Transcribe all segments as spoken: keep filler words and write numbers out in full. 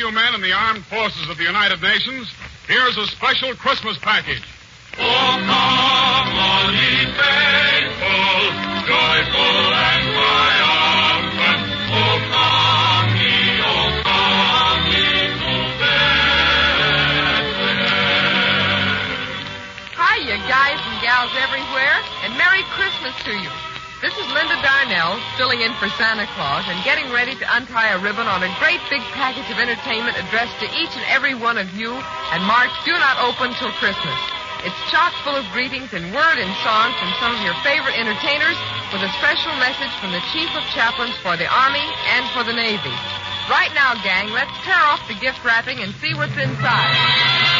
you men in the armed forces of the United Nations, here's a special Christmas package. Oh, come, all ye faithful, joyful and triumphant. Oh, come ye, oh, come ye to Bethlehem. Hi, you guys and gals everywhere, and Merry Christmas to you. This is Linda Darnell, filling in for Santa Claus and getting ready to untie a ribbon on a great big package of entertainment addressed to each and every one of you and marked Do Not Open Till Christmas. It's chock full of greetings in word and song from some of your favorite entertainers with a special message from the Chief of Chaplains for the Army and for the Navy. Right now, gang, let's tear off the gift wrapping and see what's inside.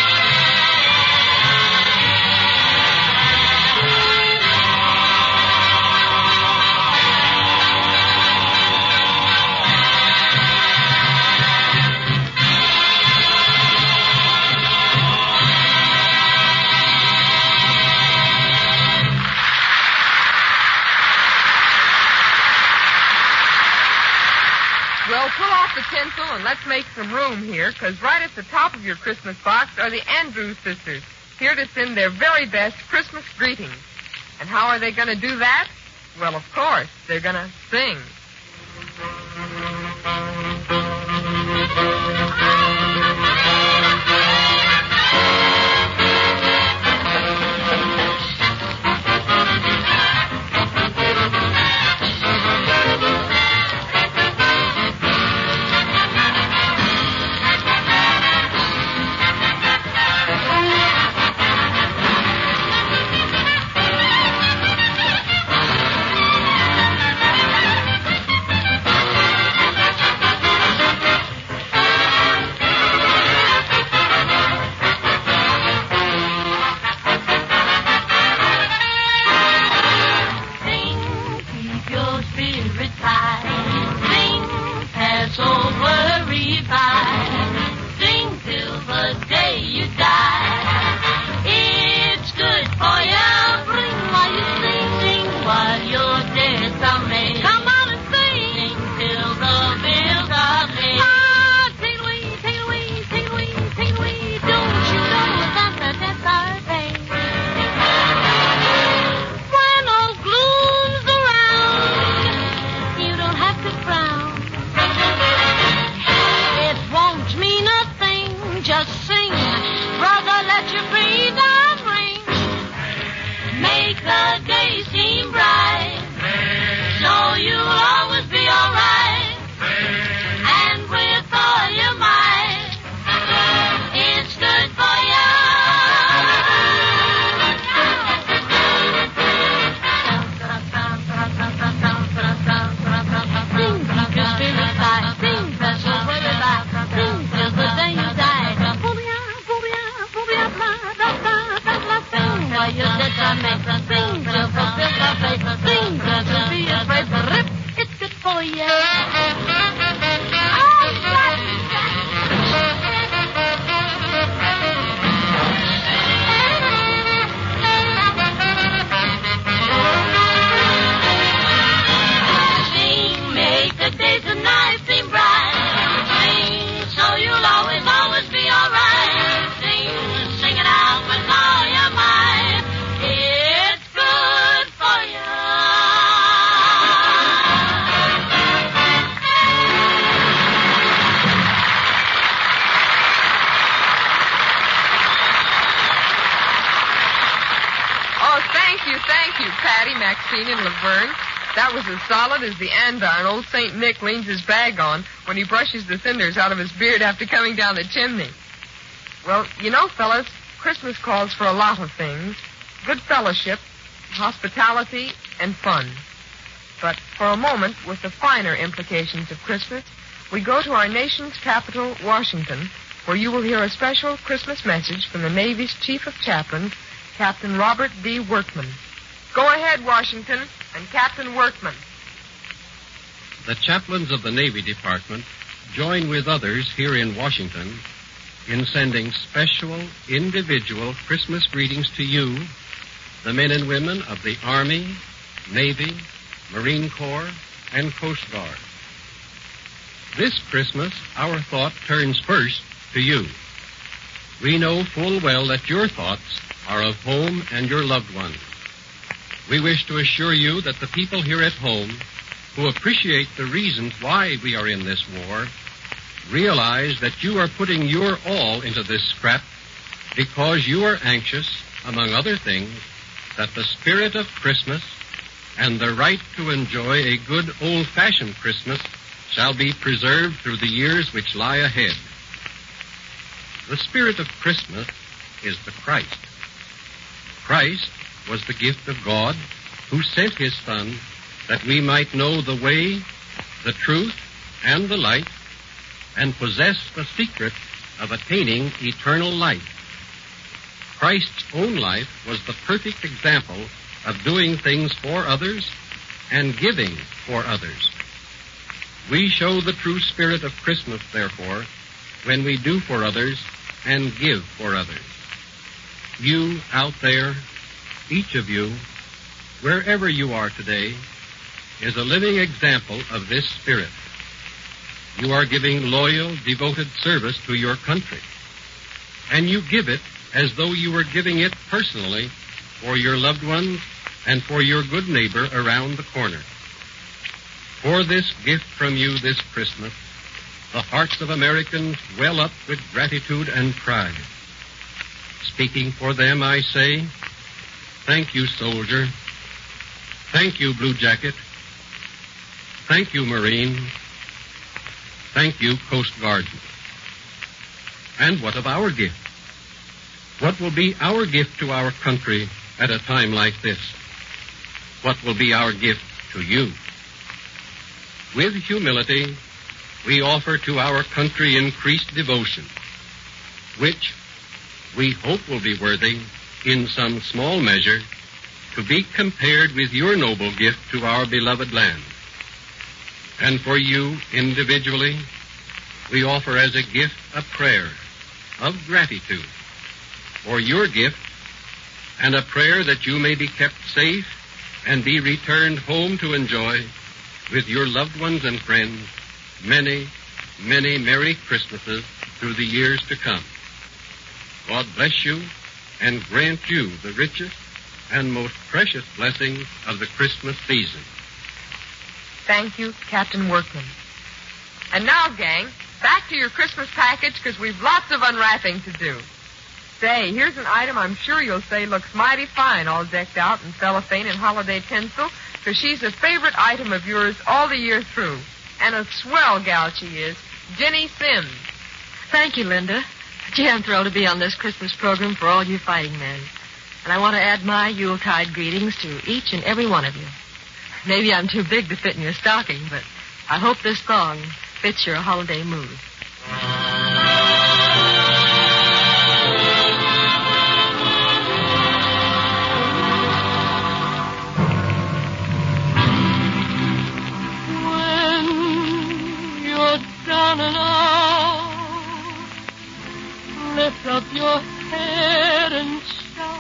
Well, pull off the tinsel and let's make some room here, because right at the top of your Christmas box are the Andrews sisters, here to send their very best Christmas greetings. And how are they going to do that? Well, of course, they're going to sing. Maxine and Laverne. That was as solid as the andiron old Saint Nick leans his bag on when he brushes the cinders out of his beard after coming down the chimney. Well, you know, fellas, Christmas calls for a lot of things. Good fellowship, hospitality, and fun. But for a moment, with the finer implications of Christmas, we go to our nation's capital, Washington, where you will hear a special Christmas message from the Navy's Chief of Chaplains, Captain Robert D. Workman. Go ahead, Washington, and Captain Workman. The chaplains of the Navy Department join with others here in Washington in sending special, individual Christmas greetings to you, the men and women of the Army, Navy, Marine Corps, and Coast Guard. This Christmas, our thought turns first to you. We know full well that your thoughts are of home and your loved ones. We wish to assure you that the people here at home who appreciate the reasons why we are in this war realize that you are putting your all into this scrap because you are anxious, among other things, that the spirit of Christmas and the right to enjoy a good old-fashioned Christmas shall be preserved through the years which lie ahead. The spirit of Christmas is the Christ. Christ was the gift of God who sent his Son that we might know the way, the truth, and the light, and possess the secret of attaining eternal life. Christ's own life was the perfect example of doing things for others and giving for others. We show the true spirit of Christmas, therefore, when we do for others and give for others. You out there, each of you, wherever you are today, is a living example of this spirit. You are giving loyal, devoted service to your country, and you give it as though you were giving it personally for your loved ones and for your good neighbor around the corner. For this gift from you this Christmas, the hearts of Americans well up with gratitude and pride. Speaking for them, I say, thank you, soldier. Thank you, Blue Jacket. Thank you, Marine. Thank you, Coast Guardsman. And what of our gift? What will be our gift to our country at a time like this? What will be our gift to you? With humility, we offer to our country increased devotion, which we hope will be worthy, in some small measure, to be compared with your noble gift to our beloved land. And for you, individually, we offer as a gift a prayer of gratitude for your gift, and a prayer that you may be kept safe and be returned home to enjoy with your loved ones and friends many, many Merry Christmases through the years to come. God bless you and grant you the richest and most precious blessings of the Christmas season. Thank you, Captain Workman. And now, gang, back to your Christmas package, because we've lots of unwrapping to do. Say, here's an item I'm sure you'll say looks mighty fine all decked out in cellophane and holiday tinsel, because she's a favorite item of yours all the year through. And a swell gal she is, Jenny Sims. Thank you, Linda. Gee, I'm thrilled to be on this Christmas program for all you fighting men. And I want to add my Yuletide greetings to each and every one of you. Maybe I'm too big to fit in your stocking, but I hope this song fits your holiday mood. When you're down and out, lift up your head and shout.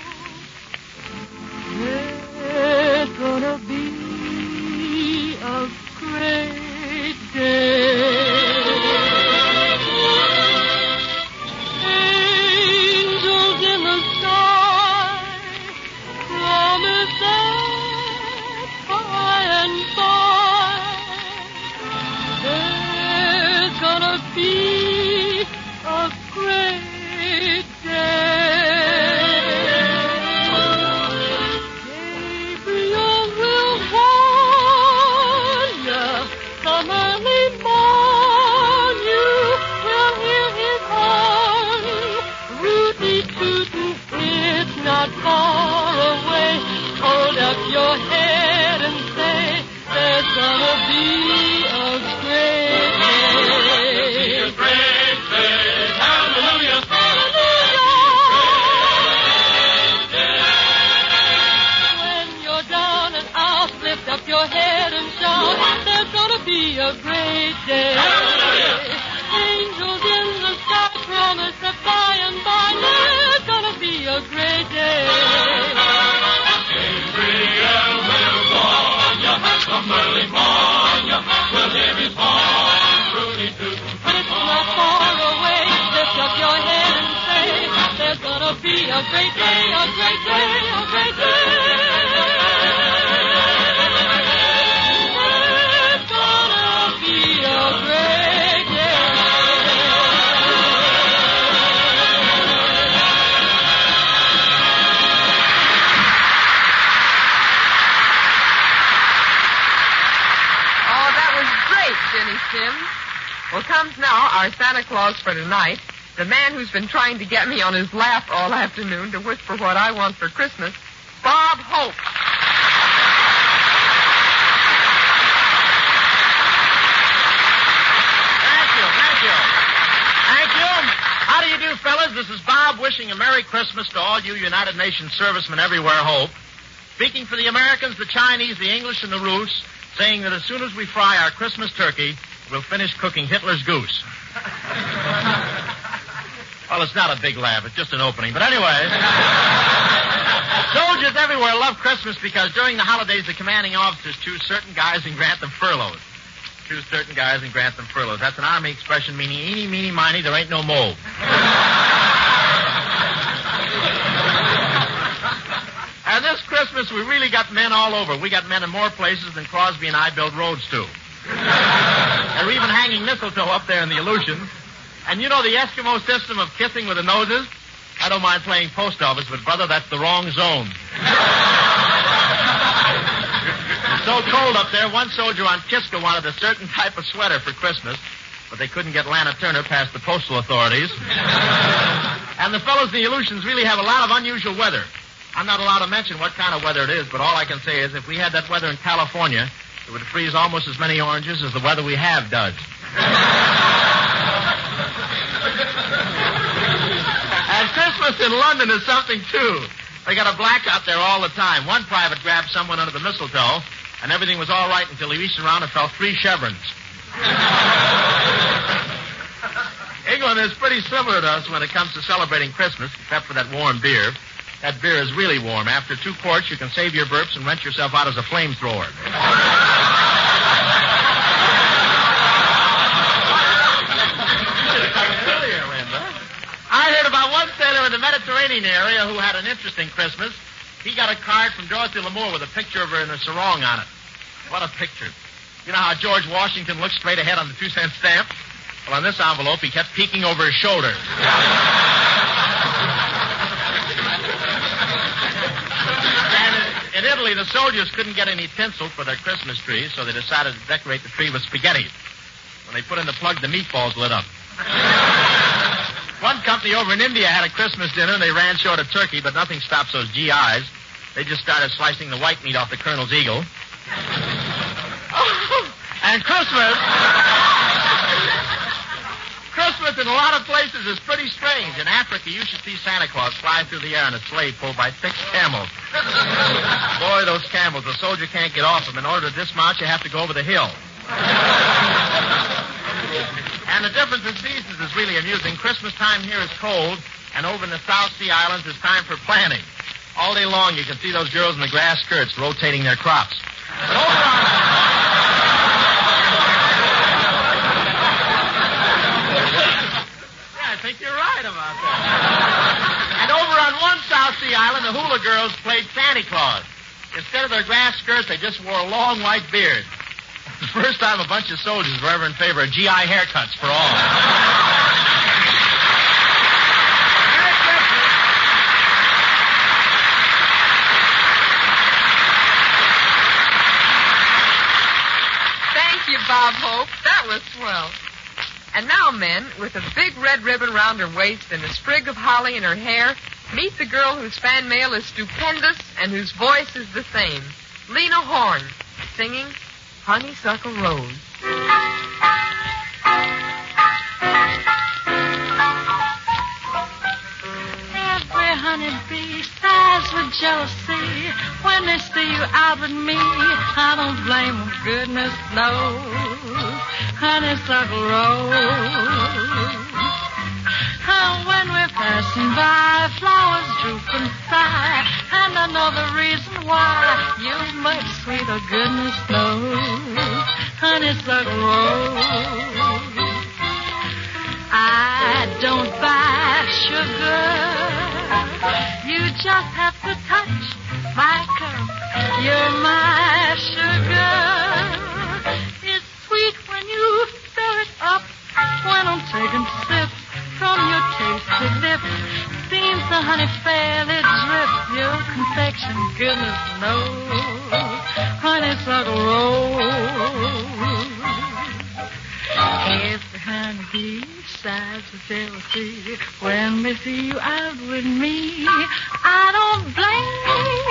There's gonna be a great day. Angels in the sky promise that by and by there's gonna be a great day. Not far away, hold up your head and say, there's gonna be a great day. A great day. Hallelujah. Hallelujah. When you're down and out, lift up your head and shout, there's gonna be a great day. Hallelujah. Angels in the sky promise that by and by there's gonna be a great day. Gabriel will warn you, come early morn you, will hear his horn. a great day, a great day, a great day. It's gonna be a great day. Oh, that was great, Jenny Sims. Well, comes now our Santa Claus for tonight, the man who's been trying to get me on his lap all afternoon to whisper what I want for Christmas, Bob Hope. Thank you, thank you. Thank you. How do you do, fellas? This is Bob wishing a Merry Christmas to all you United Nations servicemen everywhere, Hope. Speaking for the Americans, the Chinese, the English, and the Russ, saying that as soon as we fry our Christmas turkey, we'll finish cooking Hitler's goose. Well, it's not a big laugh. It's just an opening. But anyway, soldiers everywhere love Christmas because during the holidays, the commanding officers choose certain guys and grant them furloughs. Choose certain guys and grant them furloughs. That's an Army expression meaning eeny, meeny, miny, there ain't no mo. And this Christmas, we really got men all over. We got men in more places than Crosby and I build roads to. They're even hanging mistletoe up there in the Aleutians. And you know the Eskimo system of kissing with the noses? I don't mind playing post office, but, brother, that's the wrong zone. It's so cold up there, one soldier on Kiska wanted a certain type of sweater for Christmas, but they couldn't get Lana Turner past the postal authorities. And the fellows in the Aleutians really have a lot of unusual weather. I'm not allowed to mention what kind of weather it is, but all I can say is if we had that weather in California, it would freeze almost as many oranges as the weather we have does. And Christmas in London is something, too. They got a blackout there all the time. One private grabbed someone under the mistletoe, and everything was all right until he reached around and fell three chevrons. England is pretty similar to us when it comes to celebrating Christmas, except for that warm beer. That beer is really warm. After two quarts, you can save your burps and rent yourself out as a flamethrower. I heard about one sailor in the Mediterranean area who had an interesting Christmas. He got a card from Dorothy Lamour with a picture of her in a sarong on it. What a picture. You know how George Washington looked straight ahead on the two-cent stamp? Well, on this envelope, he kept peeking over his shoulder. And in Italy, the soldiers couldn't get any tinsel for their Christmas trees, so they decided to decorate the tree with spaghetti. When they put in the plug, the meatballs lit up. One company over in India had a Christmas dinner, and they ran short of turkey, but nothing stops those G Is. They just started slicing the white meat off the Colonel's eagle. And Christmas... Christmas in a lot of places is pretty strange. In Africa, you should see Santa Claus fly through the air in a sleigh pulled by six camels. Boy, those camels, the soldier can't get off them. In order to dismount, you have to go over the hill. And the difference in seasons is really amusing. Christmas time here is cold, and over in the South Sea Islands, it's time for planting. All day long, you can see those girls in the grass skirts rotating their crops. But over on... Yeah, I think you're right about that. And over on one South Sea Island, the hula girls played Santa Claus. Instead of their grass skirts, they just wore long white beards. The first time a bunch of soldiers were ever in favor of G I haircuts for all. Thank you, Bob Hope. That was swell. And now, men, with a big red ribbon around her waist and a sprig of holly in her hair, meet the girl whose fan mail is stupendous and whose voice is the same. Lena Horne, singing Honeysuckle Rose. Every honeybee sighs with jealousy when they see you out with me. I don't blame them, goodness knows. Honeysuckle Rose. Oh, when we're passing by, flowers droop and sigh, and I know the reason why. You're much sweeter, goodness knows. Honeysuckle Rose. I don't buy sugar just have to touch my cup. You're my sugar. It's sweet when you stir it up. When I'm taking sips from your tasty lips, seems the honey fairly drips. Your confection, goodness knows, honeysuckle rose. Every honeybee sighs with jealousy when they see you out with me. I don't blame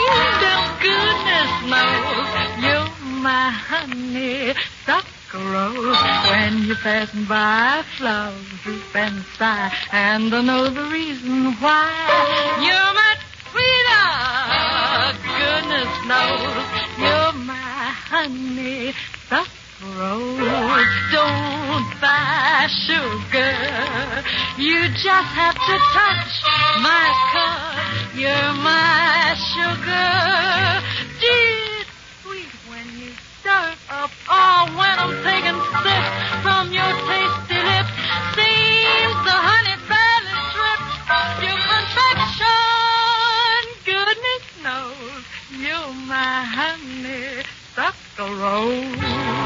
you, goodness knows, you're my honeysuckle rose. When you're passing by, flowers droop and sigh, and I know the reason why. You're my sweetheart, goodness knows, you're my honeysuckle rose. Don't buy sugar, you just have to touch my cup. You're my sugar. Dear sweet when you stir it up. Oh, when I'm taking sips from your tasty lips, seems the honey fairly drips. Your confection, goodness knows, you're my honeysuckle rose.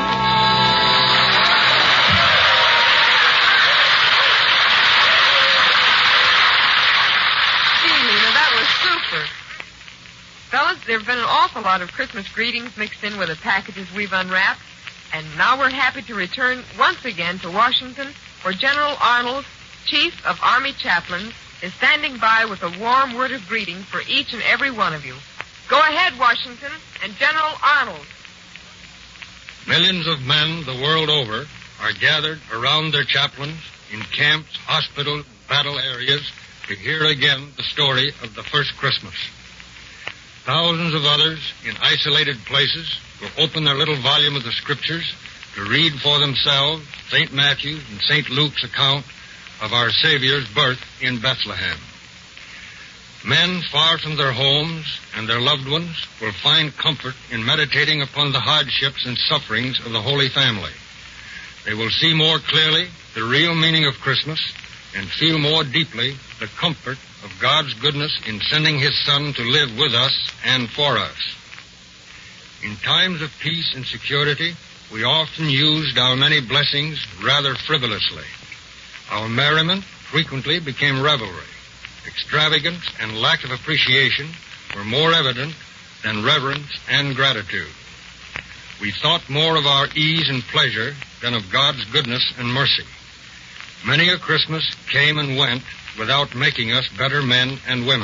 Super. Fellas, there have been an awful lot of Christmas greetings mixed in with the packages we've unwrapped, and now we're happy to return once again to Washington, where General Arnold, Chief of Army Chaplains, is standing by with a warm word of greeting for each and every one of you. Go ahead, Washington, and General Arnold. Millions of men the world over are gathered around their chaplains in camps, hospitals, battle areas, to hear again the story of the first Christmas. Thousands of others in isolated places will open their little volume of the Scriptures to read for themselves Saint Matthew's and Saint Luke's account of our Savior's birth in Bethlehem. Men far from their homes and their loved ones will find comfort in meditating upon the hardships and sufferings of the Holy Family. They will see more clearly the real meaning of Christmas and feel more deeply the comfort of God's goodness in sending His Son to live with us and for us. In times of peace and security, we often used our many blessings rather frivolously. Our merriment frequently became revelry. Extravagance and lack of appreciation were more evident than reverence and gratitude. We thought more of our ease and pleasure than of God's goodness and mercy. Many a Christmas came and went without making us better men and women.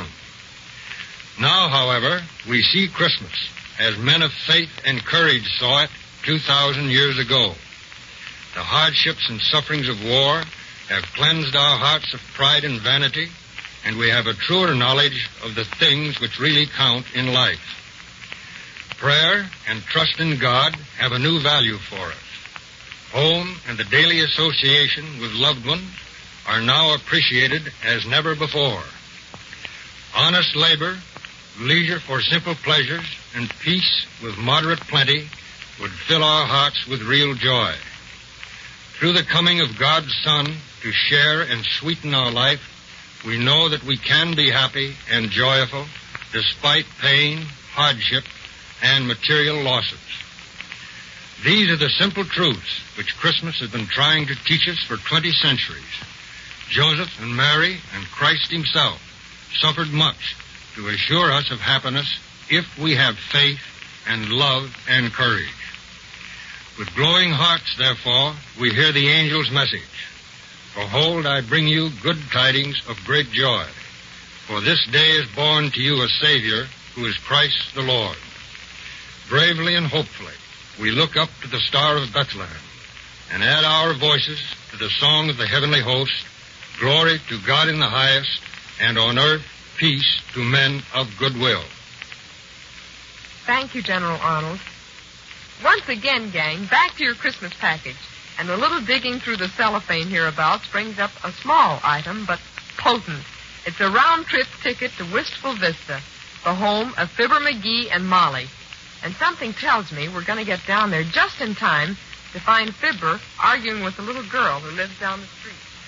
Now, however, we see Christmas as men of faith and courage saw it two thousand years ago. The hardships and sufferings of war have cleansed our hearts of pride and vanity, and we have a truer knowledge of the things which really count in life. Prayer and trust in God have a new value for us. Home and the daily association with loved ones are now appreciated as never before. Honest labor, leisure for simple pleasures, and peace with moderate plenty would fill our hearts with real joy. Through the coming of God's Son to share and sweeten our life, we know that we can be happy and joyful despite pain, hardship, and material losses. These are the simple truths which Christmas has been trying to teach us for twenty centuries. Joseph and Mary and Christ Himself suffered much to assure us of happiness if we have faith and love and courage. With glowing hearts, therefore, we hear the angel's message. Behold, I bring you good tidings of great joy. For this day is born to you a Savior, who is Christ the Lord. Bravely and hopefully, we look up to the Star of Bethlehem and add our voices to the song of the heavenly host, glory to God in the highest, and on earth peace to men of good will. Thank you, General Arnold. Once again, gang, back to your Christmas package. And a little digging through the cellophane hereabouts brings up a small item, but potent. It's a round-trip ticket to Wistful Vista, the home of Fibber McGee and Molly. And something tells me we're going to get down there just in time to find Fibber arguing with a little girl who lives down the street.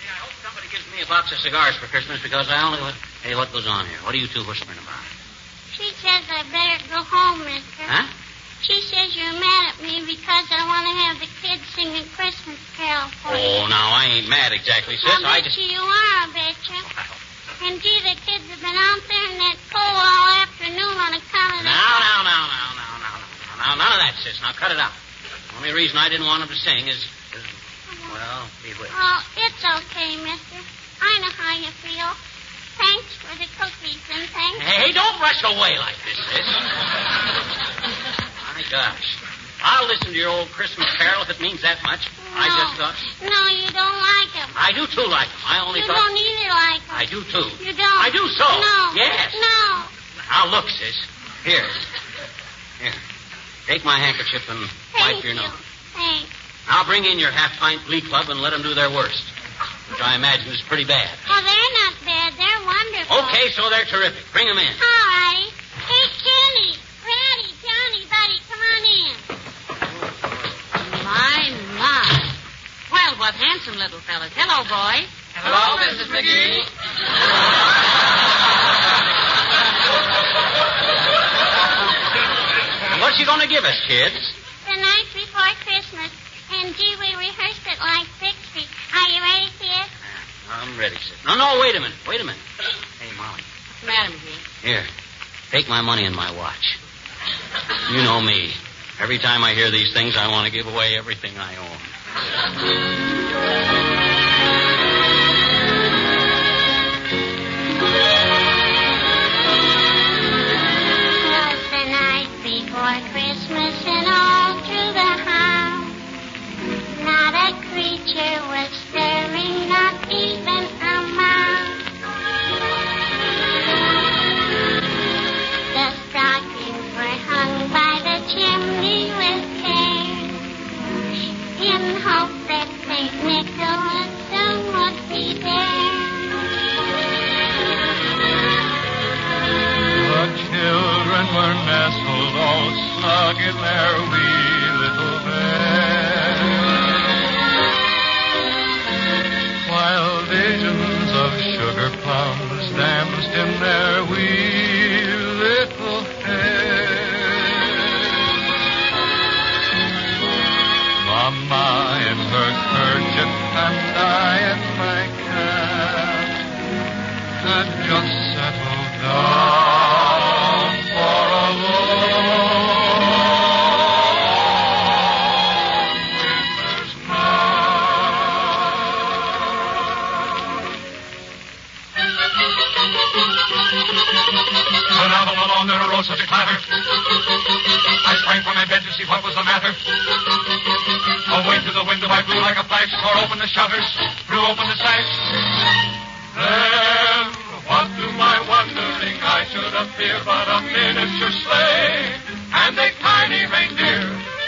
I hope somebody gives me a box of cigars for Christmas because I only... Hey, what goes on here? What are you two whispering about? She says I better go home, mister. Huh? She says you're mad at me because I want to have the kids sing a Christmas carol for you. Oh, now, I ain't mad exactly, sis. I I bet just... you you are, I betcha. And gee, the kids have been out there in that cold all afternoon on account of Now, now, now, now, now, now, now, now, none of that, sis. Now, cut it out. The only reason I didn't want them to sing is, is well, be with. Oh, it's okay, mister. I know how you feel. Thanks for the cookies and thanks. Hey, don't rush away like this, sis. My gosh. I'll listen to your old Christmas carol if it means that much. No. I just thought... No, you don't like them. I do, too, like them. I only you thought... don't either like them. I do, too. You don't? I do so. No. Yes. No. Now, look, sis. Here. Here. Take my handkerchief and Thank wipe your you. nose. Thanks. Now bring in your half-pint glee club and let them do their worst, which I imagine is pretty bad. Oh, they're not bad. They're wonderful. Okay, so they're terrific. Bring them in. All righty. Hey, Kenny, Ratty, Johnny, Buddy, come on in. My, my. Well, what handsome little fellas. Hello, boys. Hello, Missus McGee. What's she going to give us, kids? The night before Christmas. And, gee, we rehearsed it like Dixie. Are you ready, kid? I'm ready, sis. No, no, wait a minute. Wait a minute. Hey, Molly. What's the matter, McGee? Here. Take my money and my watch. You know me. Every time I hear these things, I want to give away everything I own. For Christmas and all through the house, not a creature was stirring, not even a mouse. The stockings were hung by the chimney with care, in hope that Saint Nicholas soon would be there. The children were nestled all snug in their wee little bed, while visions of sugar plums danced in their wee little heads. Mama in her kerchief and I in my cap had just settled down. Along there arose such a clatter. I sprang from my bed to see what was the matter. Away to the window I flew like a flash, tore open the shutters, threw open the sash. Then, what to my wondering, I should appear but a miniature sleigh and a tiny reindeer.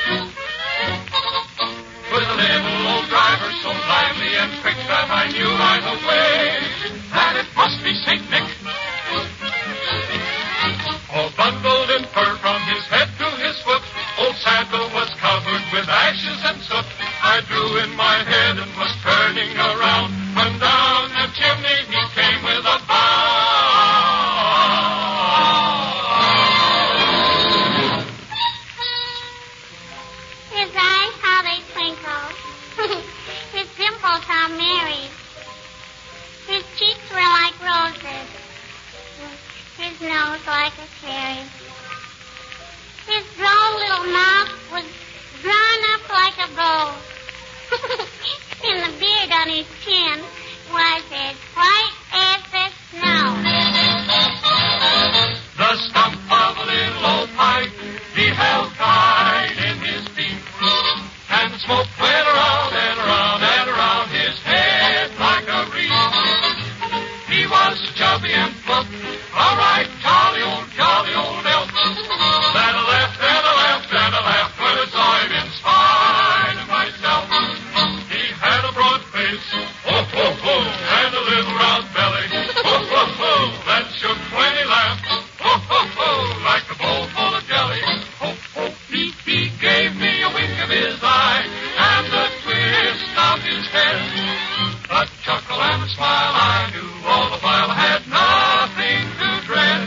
With a little old driver so lively and quick that I knew right away that it must be Saint Nick. All bundled in fur from his head to his foot, old Santa was covered with ashes and soot. I drew in my head and was turning around, when down the chimney he came with a bow. His eyes, how they twinkle. His dimples, how merry. His cheeks were like roses. His nose like a cherry. His droll little mouth was drawn up like a bow. And the beard on his chin was as white as the snow. The stump of a little old pipe he held tight in his teeth, and the smoke went around and around and around his head like a wreath. He was chubby and plump, all right, jolly old, jolly old elf. Then I laughed and I laughed and I laughed when I saw him in spite of myself. He had a broad face, oh, oh, oh, and a little round belly, oh, oh, oh, that shook when he laughed, oh, oh, oh, like a bowl full of jelly. Oh, oh, he, he gave me a wink of his eye and a twist of his head, a chuckle and a smile I knew all the while I had nothing to dread.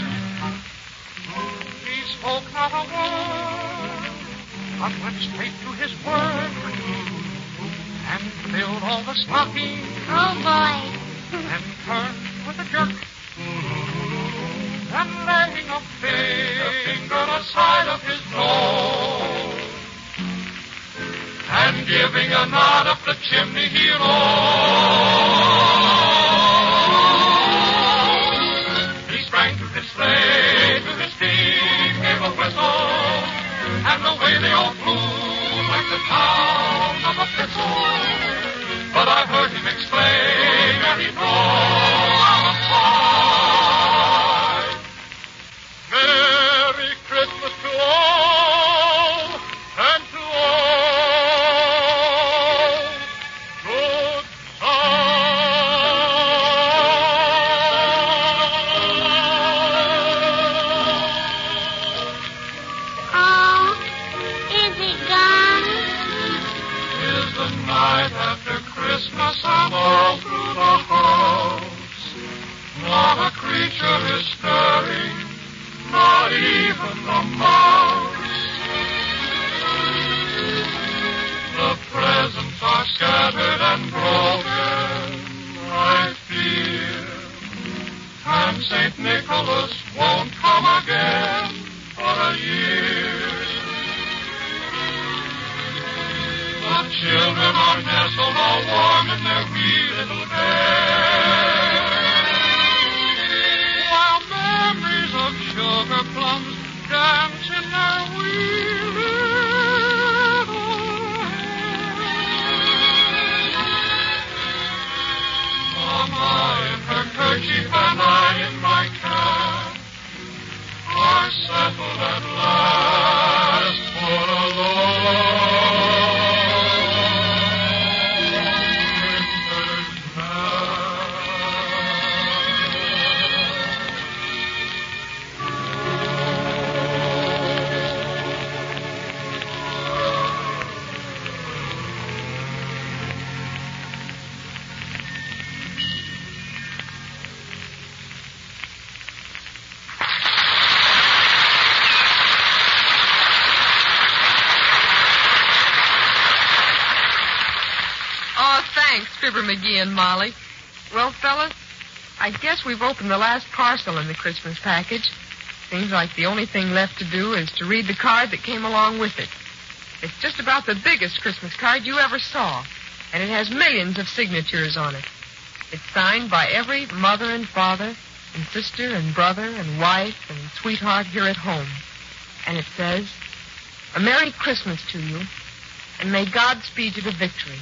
He spoke not a word, but went straight to his work and filled all the stockings. Oh, boy. And turned with a jerk. And laying a finger aside of his nose, and giving a nod up the chimney he rose. He sprang to his sleigh, to his team, gave a whistle, and away they all flew like the town of a thistle. But I heard him exclaim, and he drove outside. Merry Christmas to all, and to all, good Oh, is he gone? Is the night after Christmas and all through the house. Not a creature is stirring, not even the mouse. The presents are scattered and broken, I fear. And Saint Nicholas won't come again for a year. The children are nestled all warm in their wee little beds, while memories of sugar plums dance in their wee little heads. Mama in her kerchief and I in my cap are settled at last for a long Fibber McGee and Molly. Well, fellas, I guess we've opened the last parcel in the Christmas package. Seems like the only thing left to do is to read the card that came along with it. It's just about the biggest Christmas card you ever saw, and it has millions of signatures on it. It's signed by every mother and father and sister and brother and wife and sweetheart here at home. And it says, "A Merry Christmas to you, and may God speed you to victory."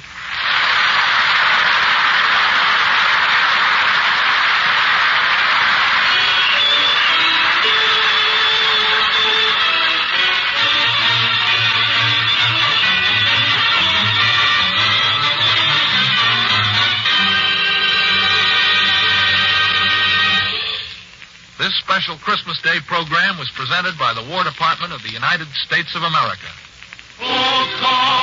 This special Christmas Day program was presented by the War Department of the United States of America. Oh, God.